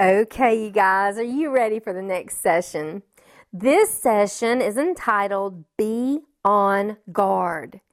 Okay, you guys, are you ready for the next session? This session is entitled Be on Guard.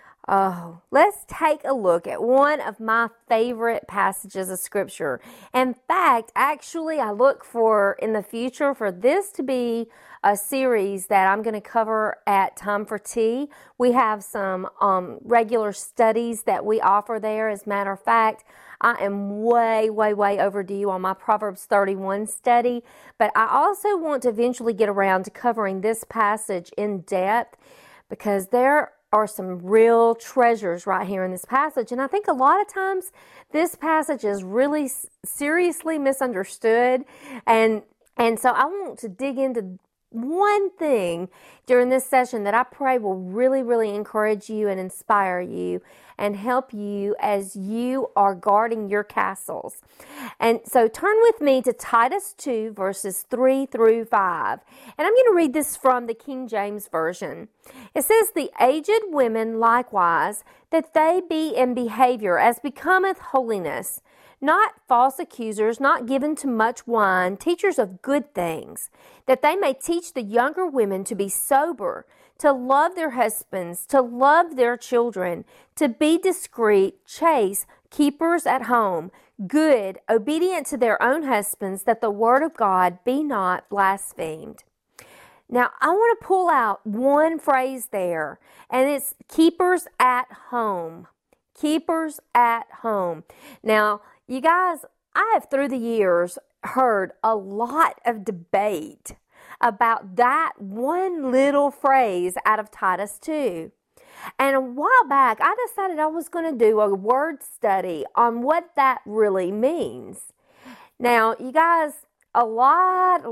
Oh, let's take a look at one of my favorite passages of Scripture. In fact, actually, I look for in the future for this to be a series that I'm going to cover at Time for Tea. We have some regular studies that we offer there. As a matter of fact, I am way overdue on my Proverbs 31 study, but I also want to eventually get around to covering this passage in depth because there are some real treasures right here in this passage. And I think a lot of times this passage is really seriously misunderstood. And so I want to dig into one thing during this session that I pray will really encourage you and inspire you and help you as you are guarding your castles. And so turn with me to Titus 2 verses 3 through 5. And I'm going to read this from the King James Version. It says, "The aged women likewise, that they be in behavior as becometh holiness, not false accusers, not given to much wine, teachers of good things, that they may teach the younger women to be sober, to love their husbands, to love their children, to be discreet, chaste, keepers at home, good, obedient to their own husbands, that the word of God be not blasphemed." Now, I want to pull out one phrase there, and it's keepers at home. Keepers at home. Now, you guys, I have through the years heard a lot of debate about that one little phrase out of Titus 2. And a while back, I decided I was going to do a word study on what that really means. Now, you guys, a lot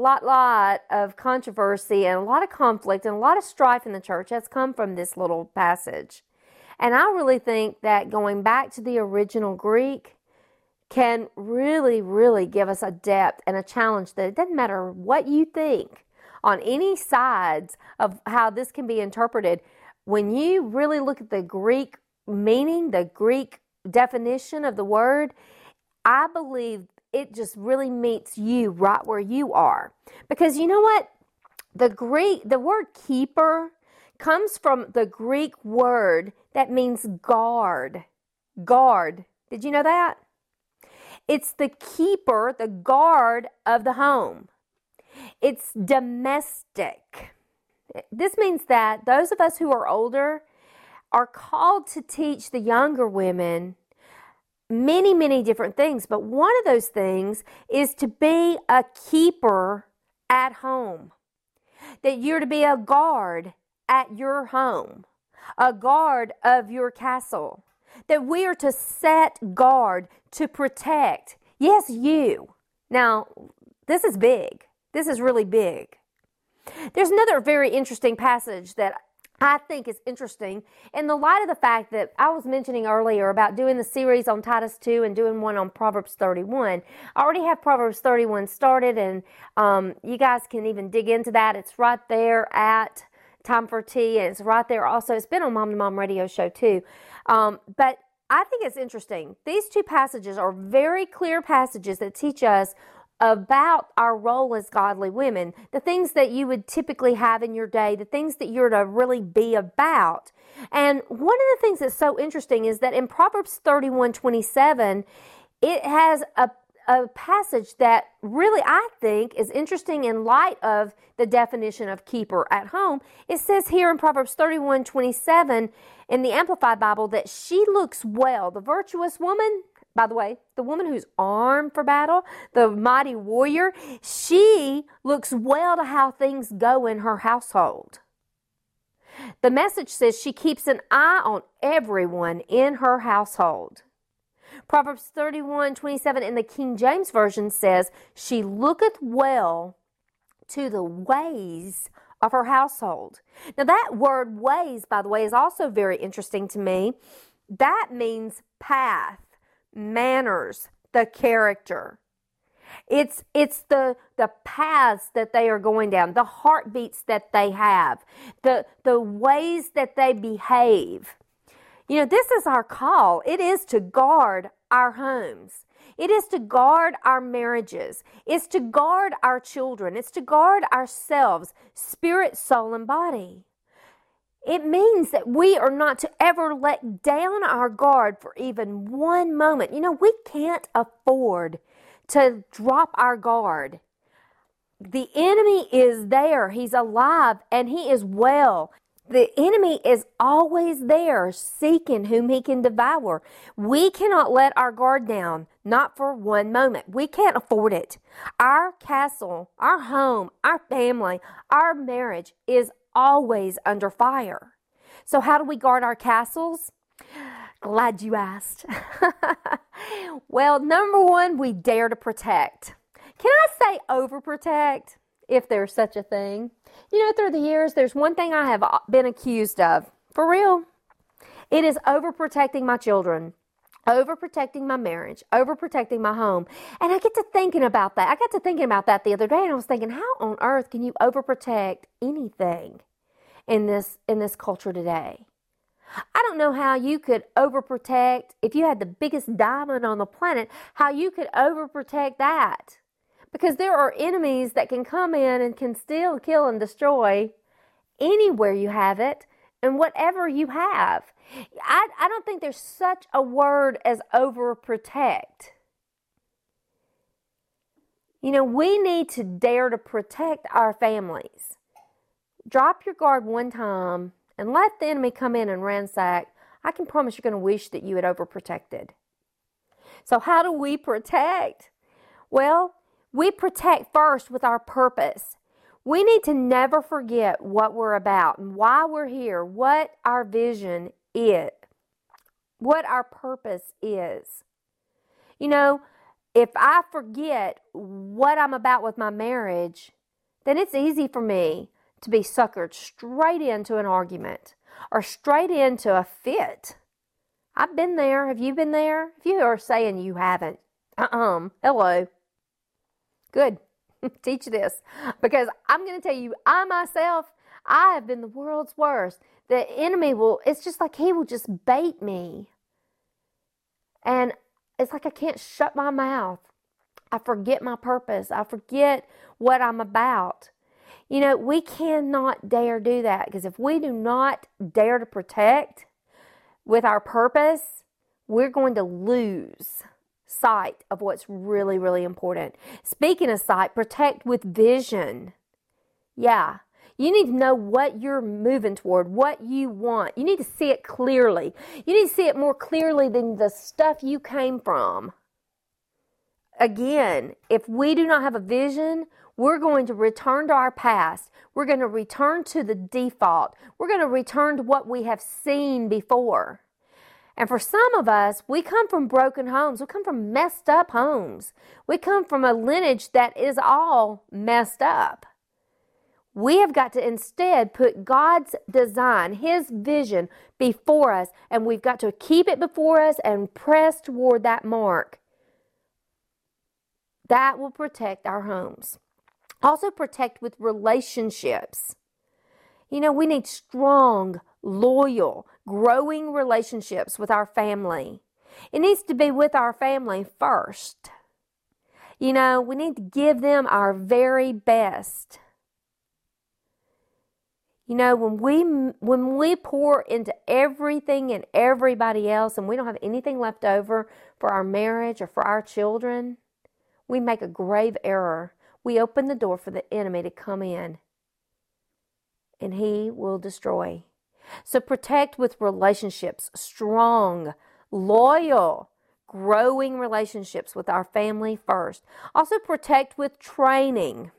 of controversy and a lot of conflict and a lot of strife in the church has come from this little passage. And I really think that going back to the original Greek can really give us a depth and a challenge that it doesn't matter what you think on any sides of how this can be interpreted. When you really look at the Greek meaning, the Greek definition of the word, I believe it just really meets you right where you are. Because you know what? The word keeper comes from the Greek word that means guard. Guard. Did you know that? It's the keeper, the guard of the home. It's domestic. This means that those of us who are older are called to teach the younger women many different things. But one of those things is to be a keeper at home. That you're to be a guard at your home. A guard of your castle. That we are to set guard, to protect. Yes, you. Now, this is big. This is really big. There's another very interesting passage that I think is interesting in the light of the fact that I was mentioning earlier about doing the series on Titus 2 and doing one on Proverbs 31. I already have Proverbs 31 started, and you guys can even dig into that. It's right there at Time for Tea, and it's right there also. It's been on Mom to Mom radio show too. But I think it's interesting. These two passages are very clear passages that teach us about our role as godly women, the things that you would typically have in your day, the things that you're to really be about. And one of the things that's so interesting is that in Proverbs 31:27, it has a passage that really I think is interesting in light of the definition of keeper at home. It says here in Proverbs 31:27 in the Amplified Bible that she looks well, the virtuous woman. By the way, the woman who's armed for battle, the mighty warrior, she looks well to how things go in her household. The Message says she keeps an eye on everyone in her household. Proverbs 31:27 in the King James Version says, she looketh well to the ways of her household. Now that word ways, by the way, is also very interesting to me. That means path, manners, the character. It's the paths that they are going down, the heartbeats that they have, the ways that they behave. You know, this is our call. It is to guard our homes. It is to guard our marriages. It's to guard our children. It's to guard ourselves, spirit, soul, and body. It means that we are not to ever let down our guard for even one moment. You know, we can't afford to drop our guard. The enemy is there. He's alive and he is well. The enemy is always there seeking whom he can devour. We cannot let our guard down, not for one moment. We can't afford it. Our castle, our home, our family, our marriage is always under fire. So how do we guard our castles? Glad you asked. Well, number one, we dare to protect. Can I say overprotect, if there's such a thing? You know, through the years, there's one thing I have been accused of. For real. It is overprotecting my children, overprotecting my marriage, overprotecting my home. And I get to thinking about that. I got to thinking about that the other day, and I was thinking, how on earth can you overprotect anything in this culture today? I don't know how you could overprotect, if you had the biggest diamond on the planet, how you could overprotect that. Because there are enemies that can come in and can steal, kill, and destroy anywhere you have it and whatever you have. I don't think there's such a word as overprotect. You know, we need to dare to protect our families. Drop your guard one time and let the enemy come in and ransack. I can promise you're going to wish that you had overprotected. So how do we protect? Well, we protect first with our purpose. We need to never forget what we're about and why we're here, what our vision is, what our purpose is. You know, if I forget what I'm about with my marriage, then it's easy for me to be suckered straight into an argument or straight into a fit. I've been there. Have you been there? If you are saying you haven't, hello. Good. Teach this. Because I'm going to tell you, I myself, I have been the world's worst. The enemy it's just like he will just bait me. And it's like I can't shut my mouth. I forget my purpose. I forget what I'm about. You know, we cannot dare do that, because if we do not dare to protect with our purpose, we're going to lose sight of what's really, really important. Speaking of sight, protect with vision. Yeah, you need to know what you're moving toward, what you want. You need to see it clearly. You need to see it more clearly than the stuff you came from. Again, if we do not have a vision, we're going to return to our past. We're going to return to the default. We're going to return to what we have seen before. And for some of us, we come from broken homes. We come from messed up homes. We come from a lineage that is all messed up. We have got to instead put God's design, His vision before us, and we've got to keep it before us and press toward that mark. That will protect our homes. Also protect with relationships. You know, we need strong, loyal, growing relationships with our family. It needs to be with our family first. You know, we need to give them our very best. You know, when we pour into everything and everybody else and we don't have anything left over for our marriage or for our children, we make a grave error. We open the door for the enemy to come in, and he will destroy. So protect with relationships, strong, loyal, growing relationships with our family first. Also protect with training.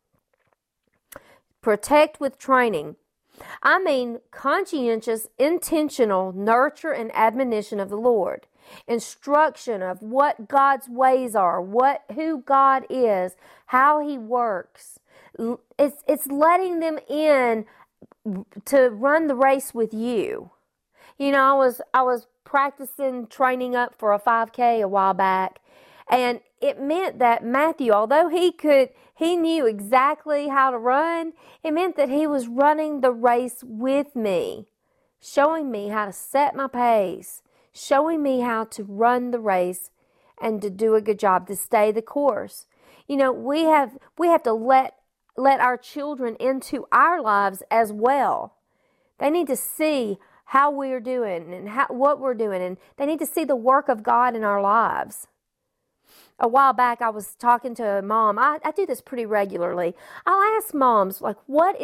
Protect with training. I mean conscientious, intentional nurture and admonition of the Lord. Instruction of what God's ways are, who God is, how He works. It's letting them in to run the race with you. You know, I was practicing training up for a 5K a while back, and it meant that Matthew, although he knew exactly how to run, it meant that he was running the race with me, showing me how to set my pace, showing me how to run the race and to do a good job, to stay the course. You know, we have to let our children into our lives as well. They need to see how we're doing and what we're doing, and they need to see the work of God in our lives. A while back, I was talking to a mom. I do this pretty regularly. I'll ask moms, like, what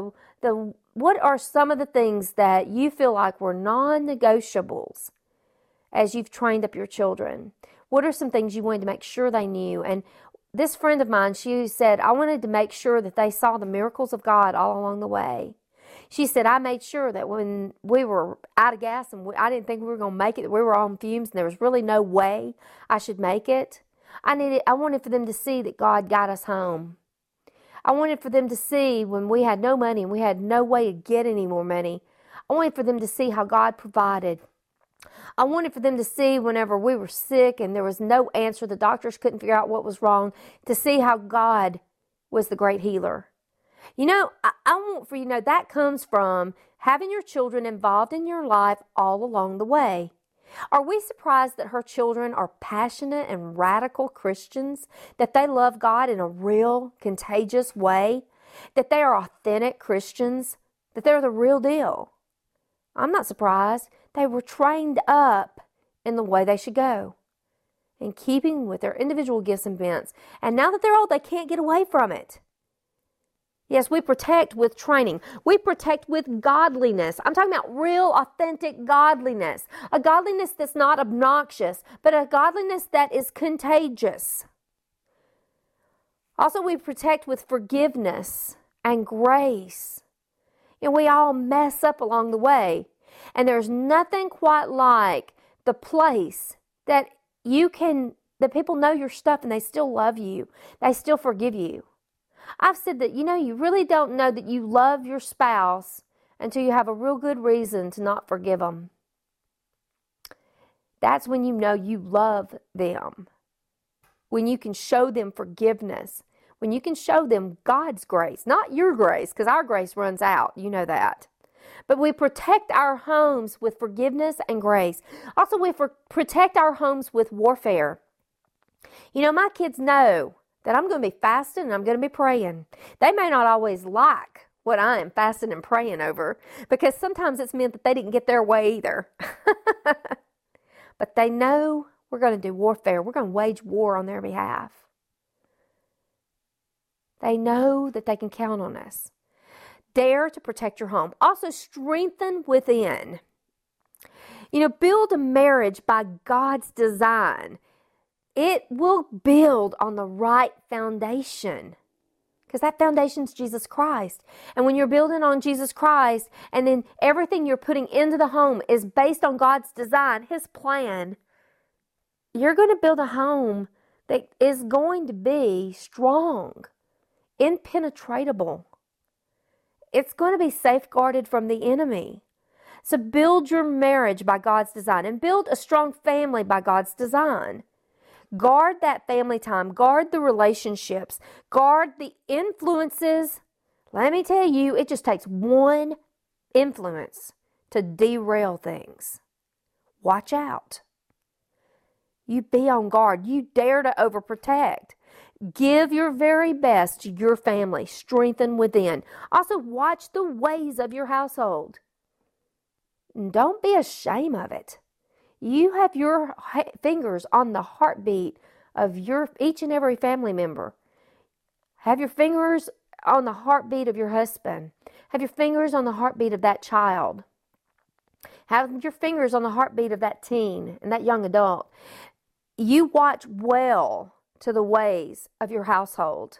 are some of the things that you feel like were non-negotiables as you've trained up your children? What are some things you wanted to make sure they knew? And this friend of mine, she said, I wanted to make sure that they saw the miracles of God all along the way. She said, I made sure that when we were out of gas and I didn't think we were going to make it, we were on fumes and there was really no way I should make it. I wanted for them to see that God got us home. I wanted for them to see when we had no money and we had no way to get any more money. I wanted for them to see how God provided. I wanted for them to see whenever we were sick and there was no answer, the doctors couldn't figure out what was wrong, to see how God was the great healer. You know, I want for you to know that comes from having your children involved in your life all along the way. Are we surprised that her children are passionate and radical Christians, that they love God in a real, contagious way, that they are authentic Christians, that they're the real deal? I'm not surprised. They were trained up in the way they should go, in keeping with their individual gifts and bents. And now that they're old, they can't get away from it. Yes, we protect with training. We protect with godliness. I'm talking about real, authentic godliness. A godliness that's not obnoxious, but a godliness that is contagious. Also, we protect with forgiveness and grace. And we all mess up along the way. And there's nothing quite like the place that people know your stuff and they still love you. They still forgive you. I've said that, you really don't know that you love your spouse until you have a real good reason to not forgive them. That's when you know you love them. When you can show them forgiveness. When you can show them God's grace, not your grace, because our grace runs out. You know that. But we protect our homes with forgiveness and grace. Also, we protect our homes with warfare. My kids know that I'm going to be fasting and I'm going to be praying. They may not always like what I am fasting and praying over, because sometimes it's meant that they didn't get their way either. But they know we're going to do warfare. We're going to wage war on their behalf. They know that they can count on us. Dare to protect your home. Also, strengthen within. Build a marriage by God's design. It will build on the right foundation, because that foundation is Jesus Christ. And when you're building on Jesus Christ, and then everything you're putting into the home is based on God's design, His plan, you're going to build a home that is going to be strong, impenetrable. It's going to be safeguarded from the enemy. So build your marriage by God's design, and build a strong family by God's design. Guard that family time. Guard the relationships. Guard the influences. Let me tell you, it just takes one influence to derail things. Watch out. You be on guard. You dare to overprotect. Give your very best to your family. Strengthen within. Also, watch the ways of your household. And don't be ashamed of it. You have your fingers on the heartbeat of each and every family member. Have your fingers on the heartbeat of your husband. Have your fingers on the heartbeat of that child. Have your fingers on the heartbeat of that teen and that young adult. You watch well to the ways of your household.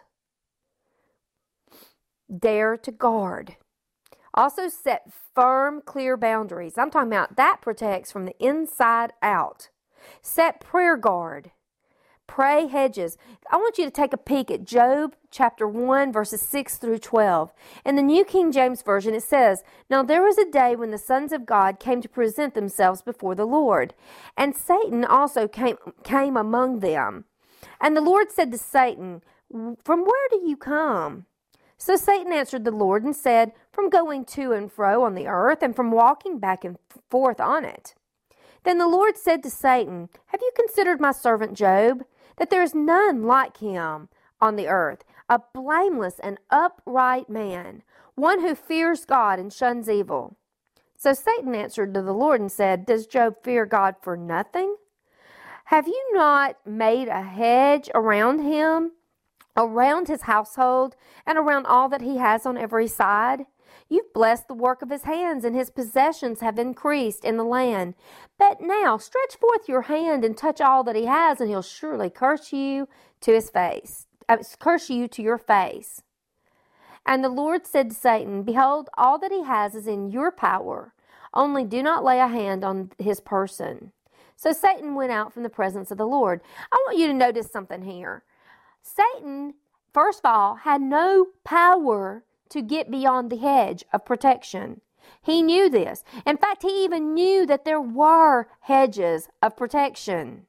Dare to guard. Also set firm, clear boundaries. I'm talking about that protects from the inside out. Set prayer guard. Pray hedges. I want you to take a peek at Job chapter 1, verses 6 through 12. In the New King James Version, it says, Now there was a day when the sons of God came to present themselves before the Lord, and Satan also came among them. And the Lord said to Satan, From where do you come? So Satan answered the Lord and said, From going to and fro on the earth, and from walking back and forth on it. Then the Lord said to Satan, "Have you considered my servant Job, that there is none like him on the earth, a blameless and upright man, one who fears God and shuns evil?" So Satan answered to the Lord and said, "Does Job fear God for nothing? Have you not made a hedge around him, around his household, and around all that he has on every side? You've blessed the work of his hands, and his possessions have increased in the land. But now stretch forth your hand and touch all that he has, and he'll surely curse you to his face, curse you to your face." And the Lord said to Satan, "Behold, all that he has is in your power. Only do not lay a hand on his person." So Satan went out from the presence of the Lord. I want you to notice something here. Satan, first of all, had no power to get beyond the hedge of protection. He knew this. In fact, he even knew that there were hedges of protection.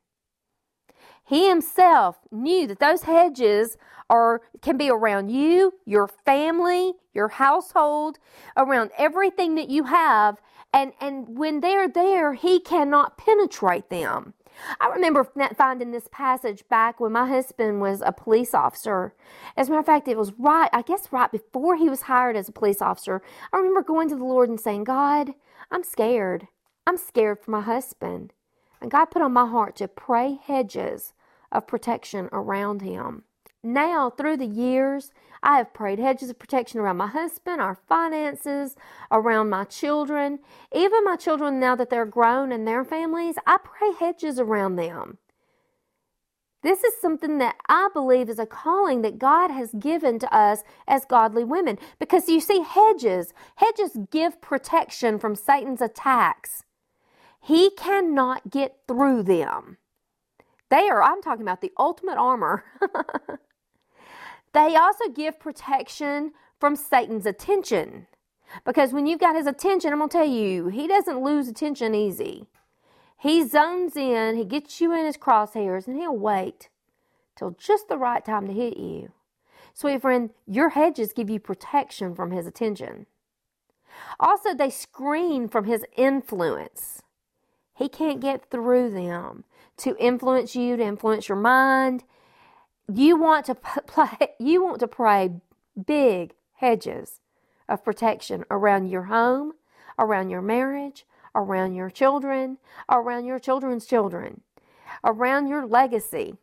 He himself knew that those hedges can be around you, your family, your household, around everything that you have. And when they're there, he cannot penetrate them. I remember finding this passage back when my husband was a police officer. As a matter of fact, it was right before he was hired as a police officer. I remember going to the Lord and saying, "God, I'm scared. I'm scared for my husband." And God put on my heart to pray hedges of protection around him. Now, through the years, I have prayed hedges of protection around my husband, our finances, around my children. Even my children, now that they're grown and their families, I pray hedges around them. This is something that I believe is a calling that God has given to us as godly women. Because you see, hedges give protection from Satan's attacks. He cannot get through them. I'm talking about the ultimate armor. They also give protection from Satan's attention. Because when you've got his attention, I'm going to tell you, he doesn't lose attention easy. He zones in, he gets you in his crosshairs, and he'll wait till just the right time to hit you. Sweet friend, your hedges give you protection from his attention. Also, they screen from his influence. He can't get through them to influence you, to influence your mind. You want to pray big hedges of protection around your home, around your marriage, around your children, around your children's children, around your legacy.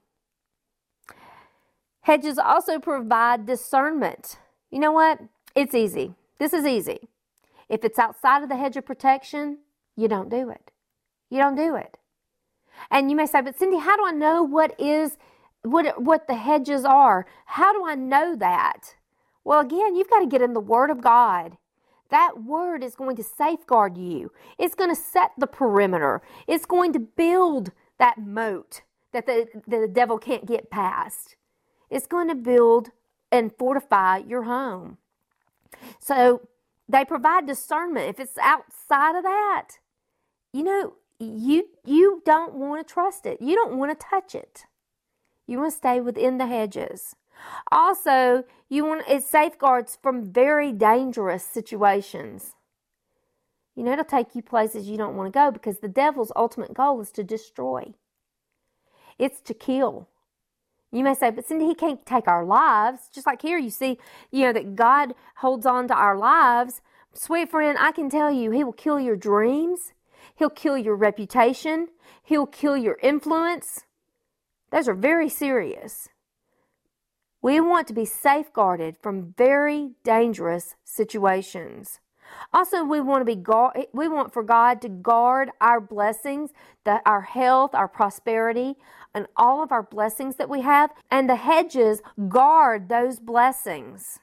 Hedges also provide discernment. You know what? It's easy. This is easy. If it's outside of the hedge of protection, you don't do it. You don't do it. And you may say, "But Cindy, how do I know what the hedges are? How do I know that?" Well, again, you've got to get in the Word of God. That Word is going to safeguard you. It's going to set the perimeter. It's going to build that moat that the devil can't get past. It's going to build and fortify your home. So they provide discernment. If it's outside of that, you don't want to trust it. You don't want to touch it. You want to stay within the hedges. Also, it safeguards from very dangerous situations. It'll take you places you don't want to go because the devil's ultimate goal is to destroy. It's to kill. You may say, "But Cindy, he can't take our lives." Just like here, you see, that God holds on to our lives. Sweet friend, I can tell you, he will kill your dreams. He'll kill your reputation. He'll kill your influence. Those are very serious. We want to be safeguarded from very dangerous situations. Also, we want for God to guard our blessings, our health, our prosperity, and all of our blessings that we have. And the hedges guard those blessings.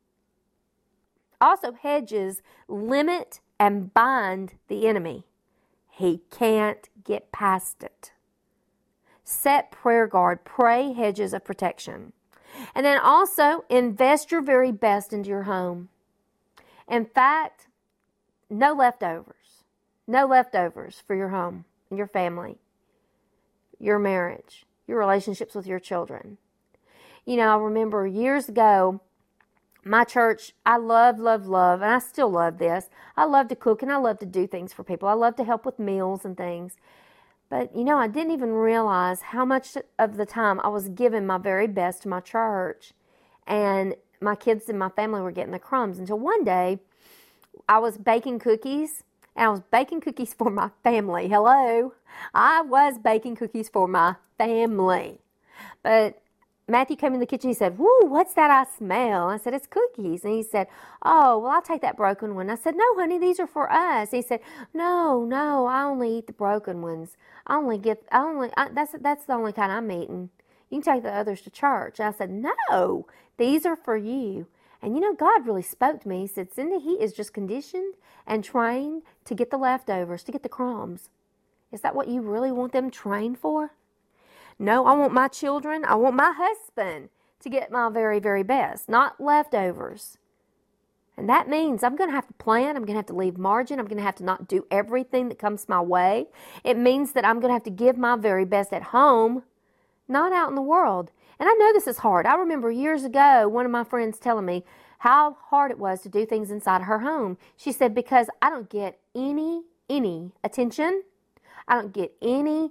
Also, hedges limit and bind the enemy. He can't get past it. Set prayer guard. Pray hedges of protection. And then also invest your very best into your home. In fact, no leftovers. No leftovers for your home and your family, your marriage, your relationships with your children. I remember years ago, my church, I love, and I still love this. I love to cook and I love to do things for people. I love to help with meals and things. But, I didn't even realize how much of the time I was giving my very best to my church. And my kids and my family were getting the crumbs. Until one day, I was baking cookies. And I was baking cookies for my family. Hello? I was baking cookies for my family. But Matthew came in the kitchen. He said, "Woo, what's that I smell?" I said, "It's cookies." And he said, "Oh, well, I'll take that broken one." I said, "No, honey, these are for us." He said, No, I only eat the broken ones. That's the only kind I'm eating. You can take the others to church." I said, "No, these are for you." And God really spoke to me. He said, "Cindy, he is just conditioned and trained to get the leftovers, to get the crumbs. Is that what you really want them trained for?" No, I want my children, I want my husband to get my very, very best, not leftovers. And that means I'm going to have to plan. I'm going to have to leave margin. I'm going to have to not do everything that comes my way. It means that I'm going to have to give my very best at home, not out in the world. And I know this is hard. I remember years ago, one of my friends telling me how hard it was to do things inside her home. She said, "Because I don't get any attention. I don't get any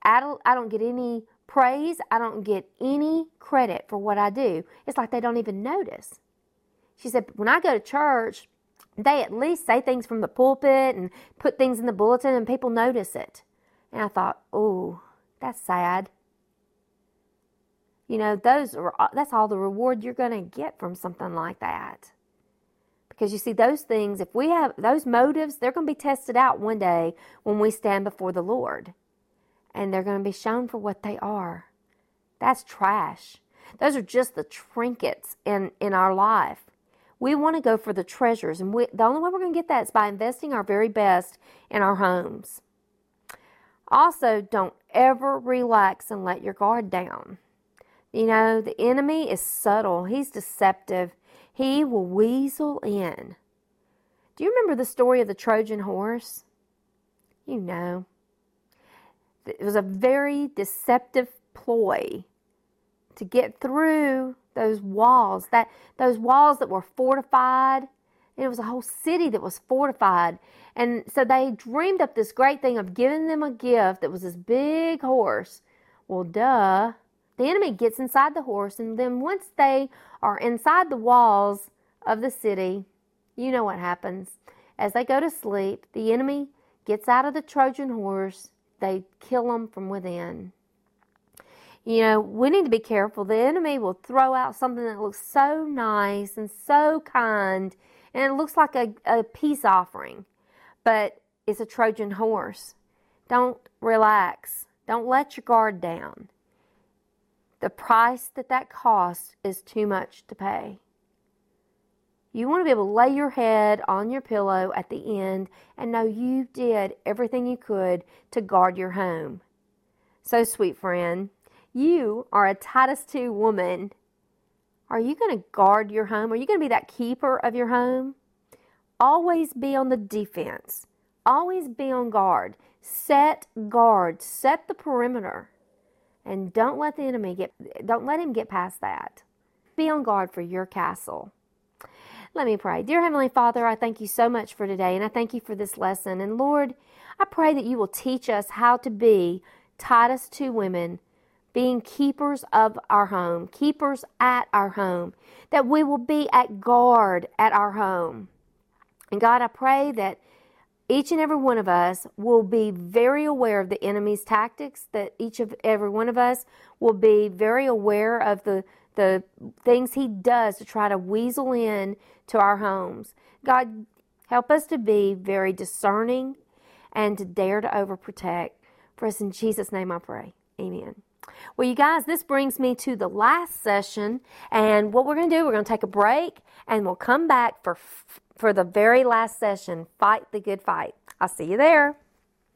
praise. I don't get any credit for what I do. It's like they don't even notice." She said, "When I go to church, they at least say things from the pulpit and put things in the bulletin and people notice it." And I thought, "Oh, that's sad." That's all the reward you're going to get from something like that. Because you see, those things, if we have those motives, they're going to be tested out one day when we stand before the Lord. And they're going to be shown for what they are. That's trash. Those are just the trinkets in our life. We want to go for the treasures. And the only way we're going to get that is by investing our very best in our homes. Also, don't ever relax and let your guard down. The enemy is subtle. He's deceptive. He will weasel in. Do you remember the story of the Trojan horse? It was a very deceptive ploy to get through those walls that were fortified. And it was a whole city that was fortified. And so they dreamed up this great thing of giving them a gift that was this big horse. Well, duh. The enemy gets inside the horse, and then once they are inside the walls of the city, you know what happens. As they go to sleep, the enemy gets out of the Trojan horse. They kill them from within. We need to be careful. The enemy will throw out something that looks so nice and so kind, and it looks like a peace offering, but it's a Trojan horse. Don't relax. Don't let your guard down. The price that costs is too much to pay. You want to be able to lay your head on your pillow at the end and know you did everything you could to guard your home. So, sweet friend, you are a Titus 2 woman. Are you going to guard your home? Are you going to be that keeper of your home? Always be on the defense. Always be on guard. Set guard. Set the perimeter. And don't let him get past that. Be on guard for your castle. Let me pray. Dear Heavenly Father, I thank you so much for today, and I thank you for this lesson. And Lord, I pray that you will teach us how to be Titus 2 women, being keepers of our home, keepers at our home, that we will be at guard at our home. And God, I pray that each and every one of us will be very aware of the enemy's tactics, that every one of us will be very aware of the things he does to try to weasel in to our homes. God, help us to be very discerning and to dare to overprotect. For us in Jesus' name I pray. Amen. Well, you guys, this brings me to the last session. And what we're going to do, we're going to take a break and we'll come back for the very last session, Fight the Good Fight. I'll see you there.